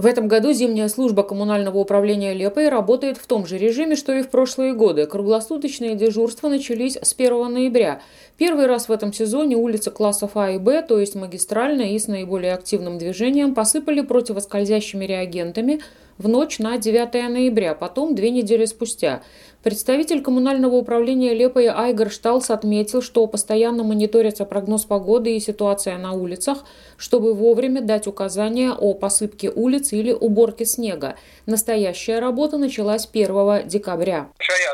В этом году зимняя служба коммунального управления Лепой работает в том же режиме, что и в прошлые годы. Круглосуточные дежурства начались с 1 ноября. Первый раз в этом сезоне улицы классов А и Б, то есть магистральные и с наиболее активным движением, посыпали противоскользящими реагентами в ночь на 9 ноября, потом 2 недели спустя. Представитель коммунального управления Лепой Айгар Шталс отметил, что постоянно мониторится прогноз погоды и ситуация на улицах, чтобы вовремя дать указания о посыпке улиц или уборке снега. Настоящая работа началась 1 декабря.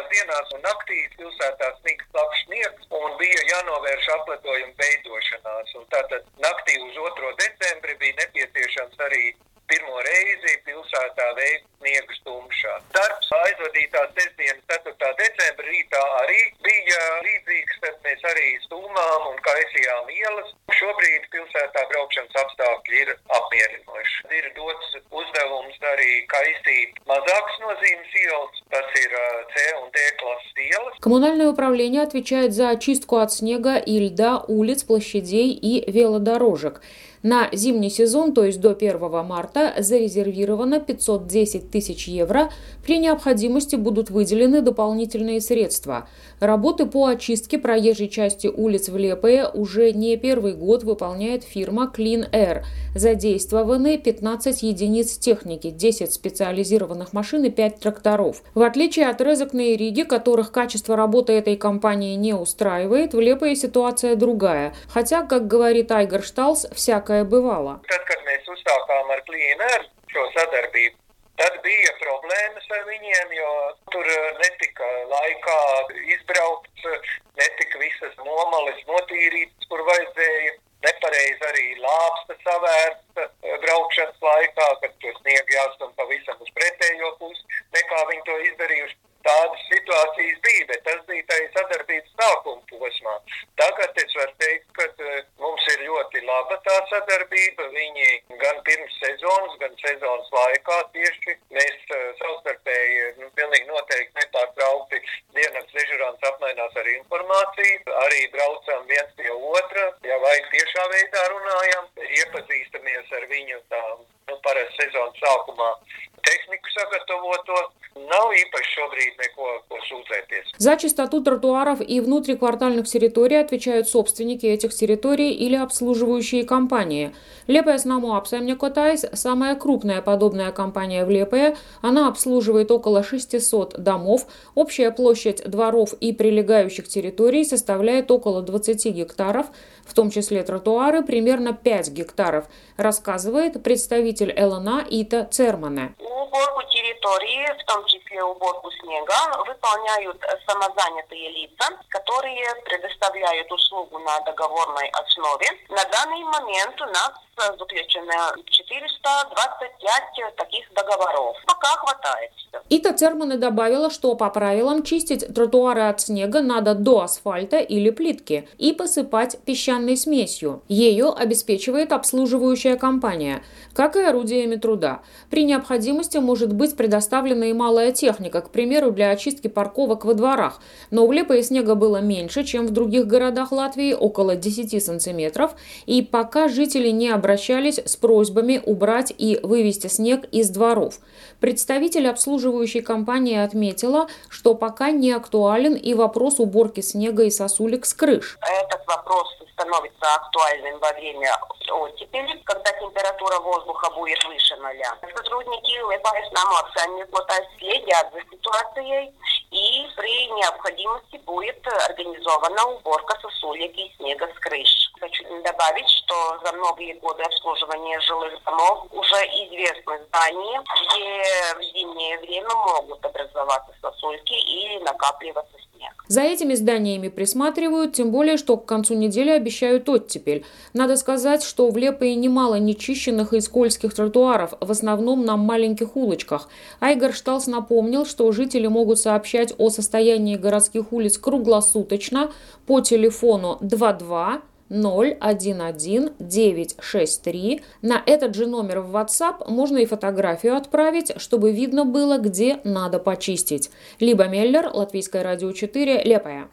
Pirmo reizi pilsētā veikt sniega stumšanu. Darbs aizvadītās sestdienas 4. decembra rītā arī bija līdzīgs, tad mēs arī stūmām un kaisījām ielas. Šobrīd pilsētā braukšanas apstākļi ir apmierinoši. Ir dots uzdevums arī kaisīt mazākas nozīmes ielas, tas ir C un D klases ielas. Коммунальное управление отвечает за очистку от снега и льда улиц, площадей и велодорожек. На зимний сезон, то есть до 1 марта, зарезервировано 510 тысяч евро. При необходимости будут выделены дополнительные средства. Работы по очистке проезжей части улиц в Лепое уже не первый год выполняет фирма Clean Air. Задействованы 15 единиц техники, 10 специализированных машин и 5 тракторов. В отличие от Резекне и Риги, которых качество работы этой компании не устраивает, в Лепое ситуация другая. Хотя, как говорит Айгар Шталс, всякое бывало. Tad bija problēmas ar viņiem, jo tur netika laikā izbraukts, netika visas nomalis notīrītas, kur vajadzēja. Nepareizi arī lāpsta savērsta braukšanas laikā, kad to sniegu jāstum pavisam uz pretējo pusi, nekā viņi to izdarījuši. Tādas situācijas bija, bet tas bija tai sadarbības sākuma posmā. Tagad es varu teikt, ka mums ir ļoti laba tā sadarbība. Viņi gan pirms sezonas, gan sezonas laikā tieši mēs savstarpēji pilnīgi noteikti nepārtraukti dienas dežurants apmainās ar informāciju. Arī braucam viens pie otra, ja vajag tiešā veidā runājam, iepazīstamies ar viņu tā, parasti sezonas sākumā tehniku sagatavoto. Nav īpaši šobrīd neko sūdzēties. За чистоту тротуаров и внутриквартальных территорий отвечают собственники этих территорий или обслуживающие компании. Лепое Снаму Апсемникотайс – самая крупная подобная компания в Лепое. Она обслуживает около 600 домов. Общая площадь дворов и прилегающих территорий составляет около 20 гектаров, в том числе тротуары примерно 5 гектаров, рассказывает представитель ЛНА Ита Цермане. Уборку территории, в том числе уборку снега, выполняют самозанятые лица, которые предоставляют услугу на договорной основе. На данный момент у нас заключено 425 таких договоров. Пока хватает. Ита Цермане добавила, что по правилам чистить тротуары от снега надо до асфальта или плитки и посыпать песчаной смесью. Ею обеспечивает обслуживающая компания, как и орудиями труда. При необходимости может быть предоставлена и малая техника, к примеру, для очистки парковок во дворах. Но в Лепое снега было меньше, чем в других городах Латвии, около 10 сантиметров, и пока жители не обращались с просьбами убрать и вывести снег из дворов. Представитель обслуживающей компании отметила, что пока не актуален и вопрос уборки снега и сосулек с крыш. Этот вопрос становится актуальным во время оттепели, когда температура воздуха будет выше 0. Сотрудники Лепое Снаму Апсемникотайс следят за ситуацией, и при необходимости будет организована уборка сосулек и снега с крыш. Хочу добавить, что за многие годы обслуживания жилых домов уже известны здания, где в зимнее время могут образоваться сосульки или накапливаться снег. За этими зданиями присматривают, тем более, что к концу недели обещают оттепель. Надо сказать, что в Лепое немало нечищенных и скользких тротуаров, в основном на маленьких улочках. Айгар Шталс напомнил, что жители могут сообщать о состоянии городских улиц круглосуточно по телефону 22 011 963. На этот же номер в WhatsApp можно и фотографию отправить, чтобы видно было, где надо почистить. Либа Меллер, Латвийское радио 4, Лепое.